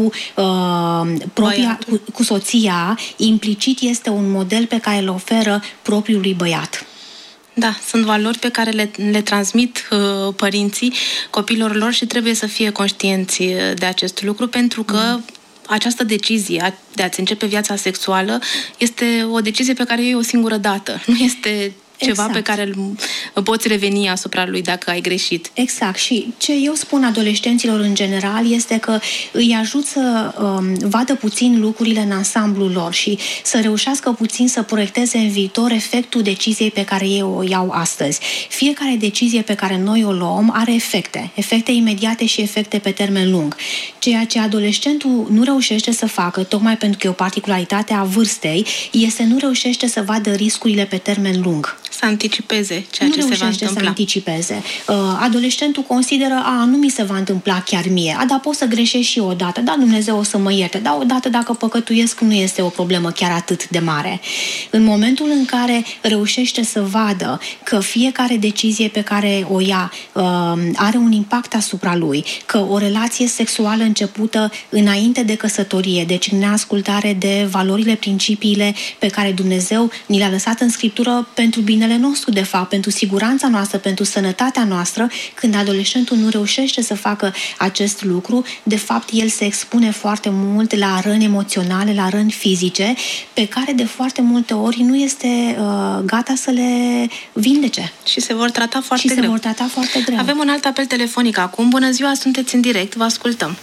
uh, propria, cu, cu soția, implicit este un model pe care îl oferă propriului băiat. Da, sunt valori pe care le, le transmit uh, părinții copilor lor și trebuie să fie conștienți de acest lucru, pentru că mm. această decizie de a-ți începe viața sexuală este o decizie pe care o iei o singură dată. Nu este ceva exact. Pe care îl poți reveni asupra lui dacă ai greșit. Exact. Și ce eu spun adolescenților în general este că îi ajut să um, vadă puțin lucrurile în ansamblul lor și să reușească puțin să proiecteze în viitor efectul deciziei pe care ei o iau astăzi. Fiecare decizie pe care noi o luăm are efecte. Efecte imediate și efecte pe termen lung. Ceea ce adolescentul nu reușește să facă, tocmai pentru că e o particularitate a vârstei, este nu reușește să vadă riscurile pe termen lung. Să anticipeze ceea nu ce se va întâmpla. Să anticipeze. Uh, adolescentul consideră, a, nu mi se va întâmpla chiar mie, a, dar pot să greșesc și eu odată, da, Dumnezeu o să mă ierte, dar odată dacă păcătuiesc nu este o problemă chiar atât de mare. În momentul în care reușește să vadă că fiecare decizie pe care o ia uh, are un impact asupra lui, că o relație sexuală începută înainte de căsătorie, deci în neascultare de valorile, principiile pe care Dumnezeu ni le-a lăsat în Scriptură pentru binele nostru, de fapt, pentru siguranța noastră, pentru sănătatea noastră, când adolescentul nu reușește să facă acest lucru, de fapt, el se expune foarte mult la răni emoționale, la răni fizice, pe care de foarte multe ori nu este uh, gata să le vindece. Și se vor trata foarte și greu. se vor trata foarte greu. Avem un alt apel telefonic acum. Bună ziua, sunteți în direct, vă ascultăm.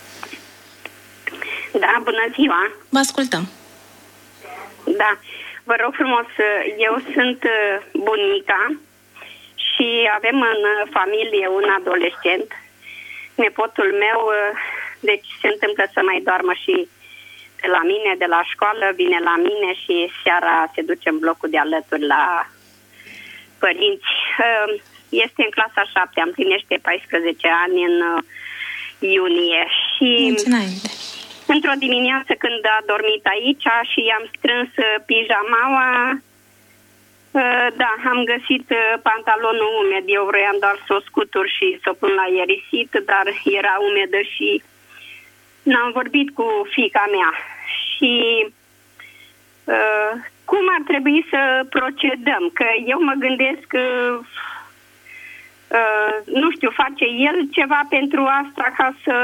Da, bună ziua. Vă ascultăm. Da. Vă rog frumos, eu sunt bunica și avem în familie un adolescent. Nepotul meu, deci se întâmplă să mai doarmă și de la mine, de la școală, vine la mine și seara se duce în blocul de alături la părinți. Este în clasa a șaptea, împlinește paisprezece ani în iunie și... Mulțumesc. Într-o dimineață când a dormit aici și i-am strâns pijamaua, da, am găsit pantalonul umed. Eu vroiam doar să o scutur și să o pun la ierisit, dar era umedă și n-am vorbit cu fiica mea. Și uh, cum ar trebui să procedăm? Că eu mă gândesc, uh, uh, nu știu, face el ceva pentru asta ca să...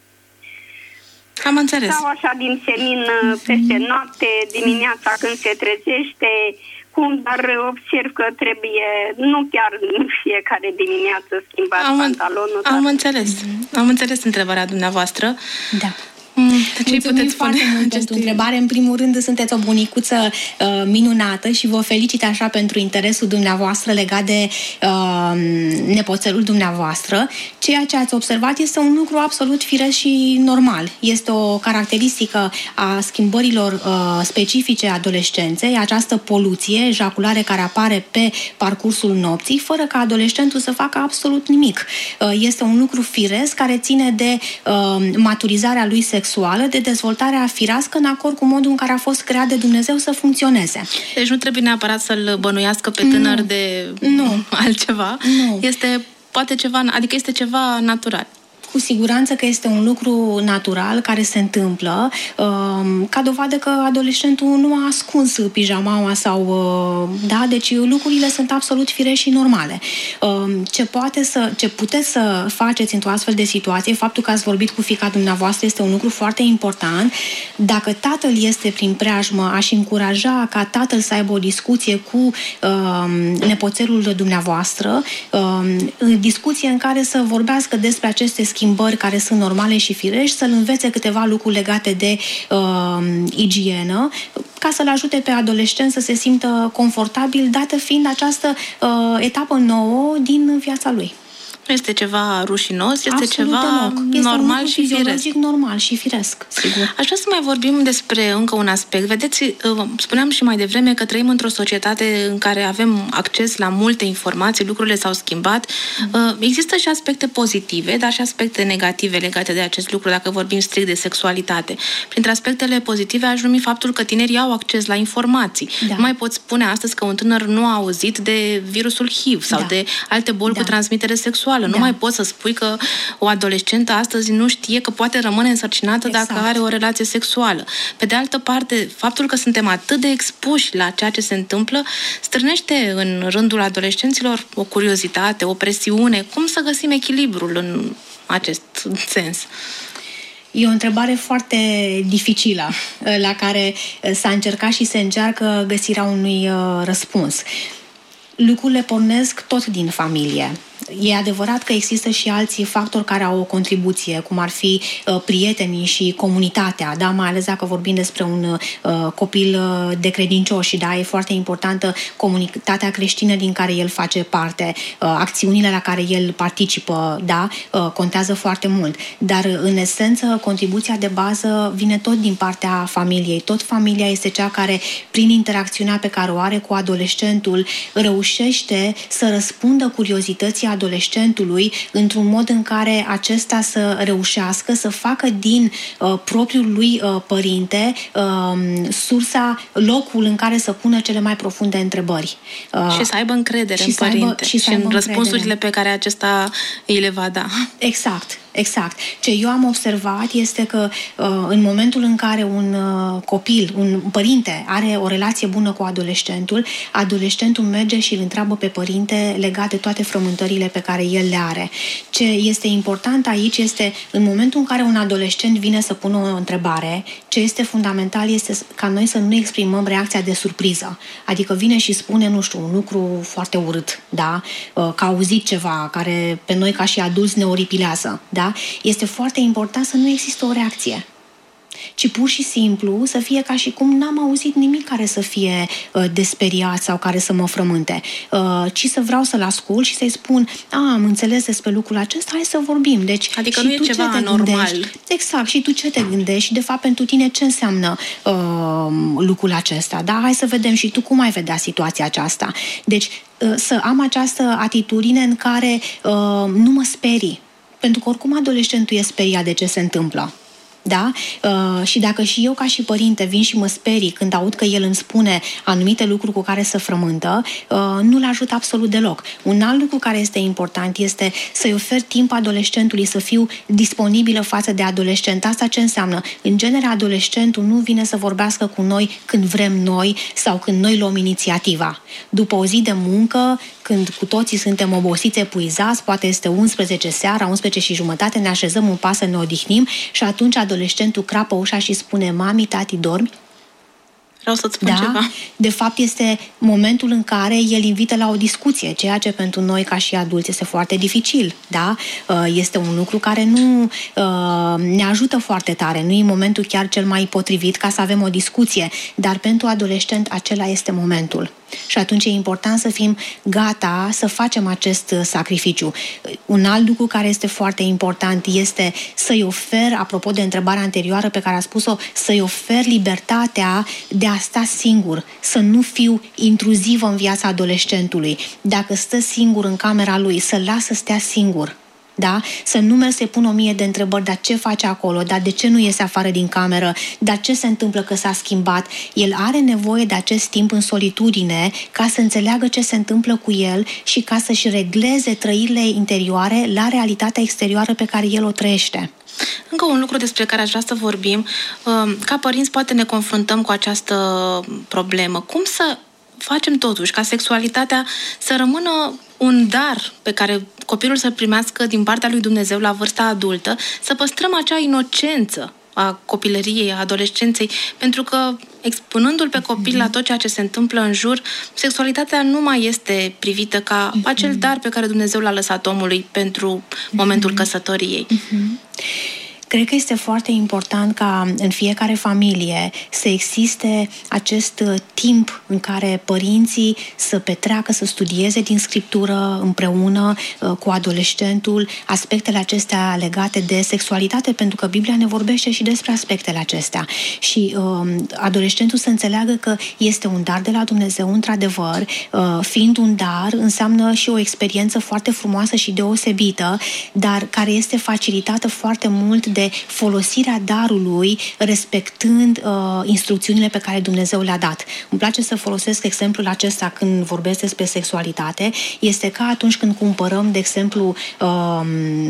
Am înțeles. Stau așa din senin peste noapte, dimineața când se trezește, cum, dar observ că trebuie, nu chiar în fiecare dimineață schimbat am pantalonul. Am dar... înțeles. Am înțeles întrebarea dumneavoastră. Da. Ce puteți spune pentru întrebare. În primul rând, sunteți o bunicuță uh, minunată și vă felicit așa pentru interesul dumneavoastră legat de uh, nepoțelul dumneavoastră. Ceea ce ați observat este un lucru absolut firesc și normal. Este o caracteristică a schimbărilor uh, specifice adolescenței, această poluție, ejaculare care apare pe parcursul nopții, fără ca adolescentul să facă absolut nimic. Uh, este un lucru firesc care ține de uh, maturizarea lui sexuală, de dezvoltarea firească în acord cu modul în care a fost creat de Dumnezeu să funcționeze. Deci nu trebuie neapărat să-l bănuiască pe tânăr nu. de nu. altceva. Nu. Este poate ceva, adică este ceva natural. Cu siguranță că este un lucru natural care se întâmplă, ca dovadă că adolescentul nu a ascuns pijamaua sau, da, deci lucrurile sunt absolut firești și normale. Ce poate să, ce puteți să faceți într-o astfel de situație, faptul că ați vorbit cu fiica dumneavoastră este un lucru foarte important. Dacă tatăl este prin preajmă, aș încuraja ca tatăl să aibă o discuție cu nepoțelul dumneavoastră, discuție în care să vorbească despre aceste schimbări care sunt normale și firești, să-l învețe câteva lucruri legate de uh, igienă, ca să-l ajute pe adolescent să se simtă confortabil, dată fiind această uh, etapă nouă din viața lui. Nu este ceva rușinos, este Absolut ceva este normal și firesc. normal și firesc, sigur. Aș vrea să mai vorbim despre încă un aspect. Vedeți, spuneam și mai devreme că trăim într-o societate în care avem acces la multe informații, lucrurile s-au schimbat. Mm. Există și aspecte pozitive, dar și aspecte negative legate de acest lucru, dacă vorbim strict de sexualitate. Printre aspectele pozitive aș numi faptul că tinerii au acces la informații. Da. Nu mai pot spune astăzi că un tânăr nu a auzit de virusul H I V sau da. de alte boli da. cu transmitere sexuală. Da. Nu mai poți să spui că o adolescentă astăzi nu știe că poate rămâne însărcinată exact. dacă are o relație sexuală. Pe de altă parte, faptul că suntem atât de expuși la ceea ce se întâmplă strânește în rândul adolescenților o curiozitate, o presiune. Cum să găsim echilibrul în acest sens? E o întrebare foarte dificilă, la care s-a încercat și se încearcă găsirea unui răspuns. Lucrurile pornesc tot din familie. E adevărat că există și alții factori care au o contribuție, cum ar fi uh, prietenii și comunitatea, da? Mai ales dacă vorbim despre un uh, copil uh, de credincioși, da? E foarte importantă comunitatea creștină din care el face parte, uh, acțiunile la care el participă, da? Uh, contează foarte mult. Dar, în esență, contribuția de bază vine tot din partea familiei. Tot familia este cea care, prin interacțiunea pe care o are cu adolescentul, reușește să răspundă curiozității adolescentului într-un mod în care acesta să reușească să facă din uh, propriul lui uh, părinte uh, sursa, locul în care să pună cele mai profunde întrebări. Uh, și să aibă încredere în părinte aibă, și, și în răspunsurile pe care acesta îi le va da. Exact. Exact. Ce eu am observat este că uh, în momentul în care un uh, copil, un părinte are o relație bună cu adolescentul, adolescentul merge și îl întreabă pe părinte legat de toate frământările pe care el le are. Ce este important aici este în momentul în care un adolescent vine să pună o întrebare, ce este fundamental este ca noi să nu exprimăm reacția de surpriză. Adică vine și spune, nu știu, un lucru foarte urât, da? Uh, că a auzit ceva care pe noi ca și adulți ne oripilează, da? Este foarte important să nu există o reacție, ci pur și simplu să fie ca și cum n-am auzit nimic care să fie uh, desperiat sau care să mă frământe, uh, ci să vreau să-l ascult și să-i spun, a, am înțeles despre lucrul acesta, hai să vorbim. Deci, adică nu e ceva anormal. Exact, și tu ce te gândești și de fapt pentru tine ce înseamnă uh, lucrul acesta, da? Hai să vedem și tu cum ai vedea situația aceasta. Deci uh, să am această atitudine în care uh, nu mă sperii. Pentru că oricum adolescentul e speriat de ce se întâmplă. Da? Uh, și dacă și eu ca și părinte vin și mă sperii când aud că el îmi spune anumite lucruri cu care se frământă, uh, nu-l ajut absolut deloc. Un alt lucru care este important este să-i ofer timp adolescentului, să fiu disponibilă față de adolescent. Asta ce înseamnă? În genere, adolescentul nu vine să vorbească cu noi când vrem noi sau când noi luăm inițiativa. După o zi de muncă, când cu toții suntem obosiți, epuizați, poate este unsprezece seara, unsprezece și jumătate, ne așezăm în pas să ne odihnim și atunci adolescentul crapă ușa și spune, mami, tati, dormi? Vreau să-ți spun da? ceva. De fapt, este momentul în care el invită la o discuție, ceea ce pentru noi, ca și adulți, este foarte dificil. Da? Este un lucru care nu ne ajută foarte tare. Nu e momentul chiar cel mai potrivit ca să avem o discuție, dar pentru adolescent acela este momentul. Și atunci e important să fim gata să facem acest sacrificiu. Un alt lucru care este foarte important este să-i ofer, apropo de întrebarea anterioară pe care a spus-o, să-i ofer libertatea de a sta singur, să nu fiu intruzivă în viața adolescentului. Dacă stă singur în camera lui, să-l las să stea singur. da? Să nu merg să-i pun o mie de întrebări, dar ce face acolo, dar de ce nu iese afară din cameră, dar ce se întâmplă că s-a schimbat. El are nevoie de acest timp în solitudine ca să înțeleagă ce se întâmplă cu el și ca să-și regleze trăirile interioare la realitatea exterioară pe care el o trăiește. Încă un lucru despre care aș vrea să vorbim. Ca părinți poate ne confruntăm cu această problemă. Cum să facem totuși ca sexualitatea să rămână un dar pe care copilul să-l primească din partea lui Dumnezeu la vârsta adultă, să păstrăm acea inocență a copilăriei, a adolescenței, pentru că expunându-l pe copil la tot ceea ce se întâmplă în jur, sexualitatea nu mai este privită ca acel dar pe care Dumnezeu l-a lăsat omului pentru momentul căsătoriei. Cred că este foarte important ca în fiecare familie să existe acest timp în care părinții să petreacă, să studieze din Scriptură împreună cu adolescentul aspectele acestea legate de sexualitate, pentru că Biblia ne vorbește și despre aspectele acestea. Și uh, adolescentul să înțeleagă că este un dar de la Dumnezeu, într-adevăr, uh, fiind un dar, înseamnă și o experiență foarte frumoasă și deosebită, dar care este facilitată foarte mult de de folosirea darului respectând uh, instrucțiunile pe care Dumnezeu le-a dat. Îmi place să folosesc exemplul acesta când vorbesc despre sexualitate. Este ca atunci când cumpărăm, de exemplu, uh,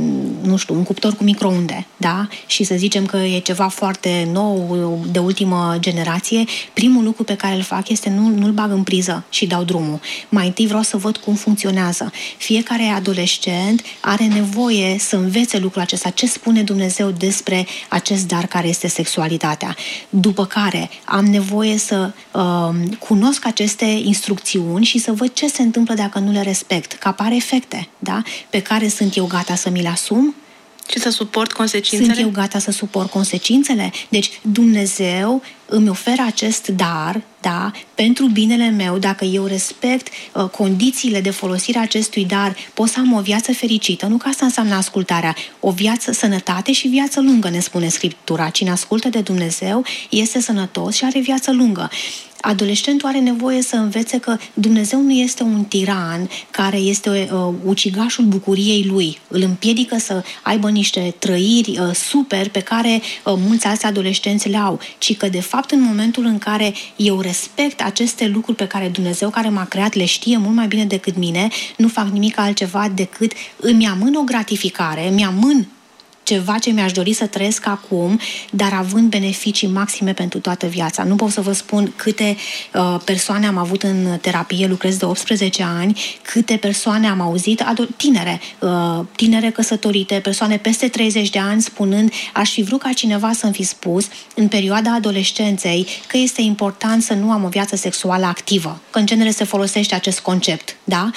nu știu, un cuptor cu microunde, da? Și să zicem că e ceva foarte nou, de ultimă generație, primul lucru pe care îl fac este nu, nu-l bag în priză și dau drumul. Mai întâi vreau să văd cum funcționează. Fiecare adolescent are nevoie să învețe lucrul acesta, ce spune Dumnezeu despre acest dar care este sexualitatea. După care am nevoie să uh, cunosc aceste instrucțiuni și să văd ce se întâmplă dacă nu le respect, că apar efecte, da? Pe care sunt eu gata să mi le asum. Și să suport consecințele? Sunt eu gata să suport consecințele? Deci Dumnezeu îmi oferă acest dar, da, pentru binele meu. Dacă eu respect uh, condițiile de folosire a acestui dar, pot să am o viață fericită. Nu că asta înseamnă ascultarea. O viață, sănătate și viață lungă, ne spune Scriptura. Cine ascultă de Dumnezeu este sănătos și are viață lungă. Adolescentul are nevoie să învețe că Dumnezeu nu este un tiran care este uh, ucigașul bucuriei lui. Îl împiedică să aibă niște trăiri uh, super pe care uh, mulți alți adolescenți le au, ci că de fapt în momentul în care eu respect aceste lucruri pe care Dumnezeu care m-a creat le știe mult mai bine decât mine, nu fac nimic altceva decât îmi amân o gratificare, îmi amân ceva ce mi-aș dori să trăiesc acum, dar având beneficii maxime pentru toată viața. Nu pot să vă spun câte uh, persoane am avut în terapie, lucrez de optsprezece ani, câte persoane am auzit, tinere, uh, tinere căsătorite, persoane peste treizeci de ani spunând, aș fi vrut ca cineva să-mi fi spus în perioada adolescenței că este important să nu am o viață sexuală activă, că în genere se folosește acest concept, da?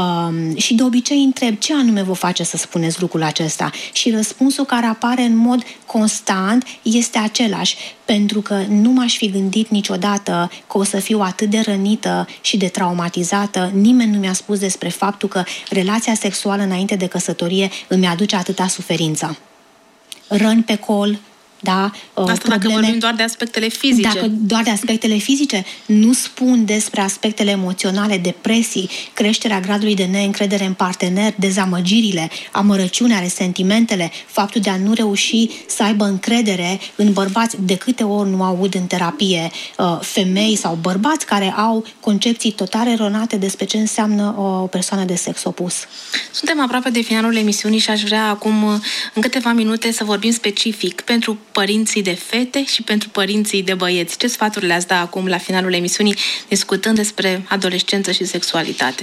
Uh, și de obicei întreb, ce anume vă face să spuneți lucrul acesta? Și răspunsul care apare în mod constant este același, pentru că nu m-aș fi gândit niciodată că o să fiu atât de rănită și de traumatizată. Nimeni nu mi-a spus despre faptul că relația sexuală înainte de căsătorie îmi aduce atâta suferință. Răni pe col, da, asta probleme, dacă vorbim doar de aspectele fizice. Dacă doar de aspectele fizice, nu spun despre aspectele emoționale, depresii, creșterea gradului de neîncredere în partener, dezamăgirile, amărăciunea, resentimentele, faptul de a nu reuși să aibă încredere în bărbați. De câte ori nu aud în terapie femei sau bărbați care au concepții total eronate despre ce înseamnă o persoană de sex opus. Suntem aproape de finalul emisiunii și aș vrea acum, în câteva minute, să vorbim specific pentru părinții de fete și pentru părinții de băieți. Ce sfaturi le-ați da acum la finalul emisiunii, discutând despre adolescență și sexualitate?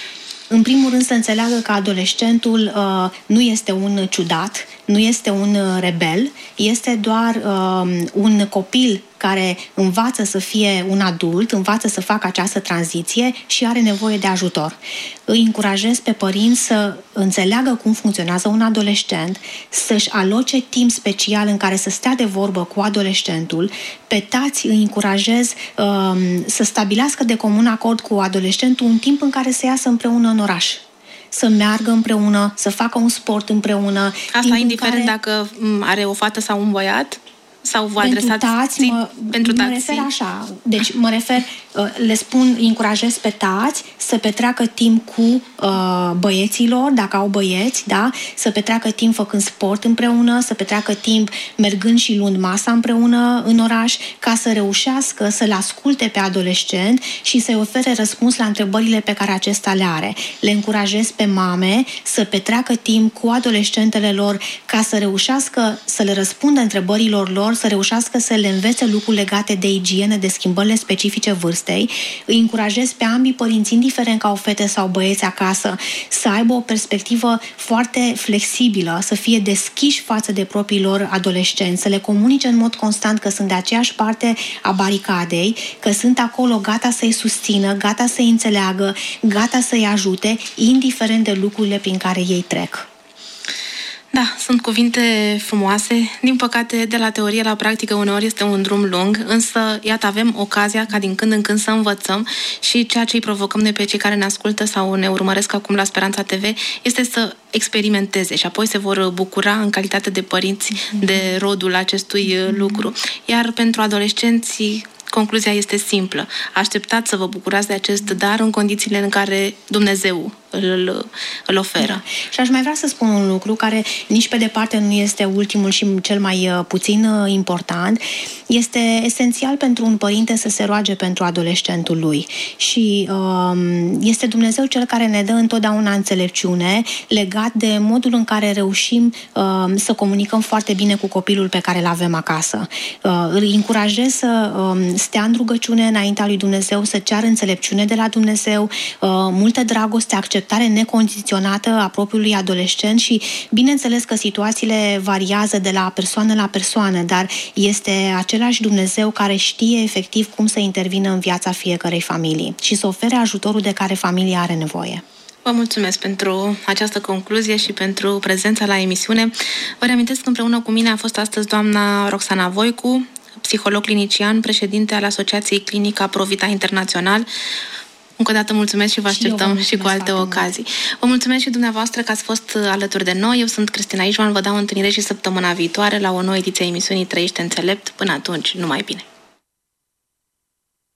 În primul rând să înțeleagă că adolescentul uh, nu este un ciudat, nu este un rebel, este doar uh, un copil care învață să fie un adult, învață să facă această tranziție și are nevoie de ajutor. Îi încurajez pe părinți să înțeleagă cum funcționează un adolescent, să-și aloce timp special în care să stea de vorbă cu adolescentul. Pe tați îi încurajez uh, să stabilească de comun acord cu adolescentul un timp în care să iasă împreună în oraș, să meargă împreună, să facă un sport împreună. Asta indiferent care... dacă are o fată sau un băiat? Sau vă adresați pentru tați, mă, pentru mă tați? refer așa. Deci mă refer, le spun, încurajez pe tați să petreacă timp cu uh, băieților, dacă au băieți, da? Să petreacă timp făcând sport împreună, să petreacă timp mergând și luând masa împreună în oraș, ca să reușească să-l asculte pe adolescent și să-i ofere răspuns la întrebările pe care acesta le are. Le încurajez pe mame să petreacă timp cu adolescentele lor ca să reușească să le răspundă întrebărilor lor, să reușească să le învețe lucruri legate de igienă, de schimbările specifice vârstei. Îi încurajez pe ambii părinți, indiferent că au fete sau băieți acasă, să aibă o perspectivă foarte flexibilă, să fie deschiși față de propriilor adolescenți, să le comunice în mod constant că sunt de aceeași parte a baricadei, că sunt acolo gata să-i susțină, gata să-i înțeleagă, gata să-i ajute, indiferent de lucrurile prin care ei trec. Da, sunt cuvinte frumoase. Din păcate, de la teorie la practică uneori este un drum lung, însă, iată, avem ocazia ca din când în când să învățăm și ceea ce îi provocăm noi pe cei care ne ascultă sau ne urmăresc acum la Speranța T V este să experimenteze și apoi se vor bucura în calitate de părinți de rodul acestui lucru. Iar pentru adolescenții, concluzia este simplă. Așteptați să vă bucurați de acest dar în condițiile în care Dumnezeu îl, îl oferă. Da. Și aș mai vrea să spun un lucru care nici pe departe nu este ultimul și cel mai puțin important. Este esențial pentru un părinte să se roage pentru adolescentul lui. Și um, este Dumnezeu cel care ne dă întotdeauna înțelepciune legat de modul în care reușim um, să comunicăm foarte bine cu copilul pe care îl avem acasă. Uh, îl încurajez să um, stea în rugăciune înaintea lui Dumnezeu, să ceară înțelepciune de la Dumnezeu, uh, multă dragoste, acceptare necondiționată a propriului adolescent și bineînțeles că situațiile variază de la persoană la persoană, dar este același Dumnezeu care știe efectiv cum să intervină în viața fiecărei familii și să ofere ajutorul de care familia are nevoie. Vă mulțumesc pentru această concluzie și pentru prezența la emisiune. Vă reamintesc că împreună cu mine a fost astăzi doamna Roxana Voicu, psiholog clinician, președinte al Asociației Clinica Provita Internațional. Încă o dată mulțumesc și vă așteptăm și, și cu alte ocazii. Vă mulțumesc și dumneavoastră că ați fost alături de noi. Eu sunt Cristina Ișvan, vă dau întâlnire și săptămâna viitoare la o nouă ediție a emisiunii Trăiește Înțelept. Până atunci, numai bine!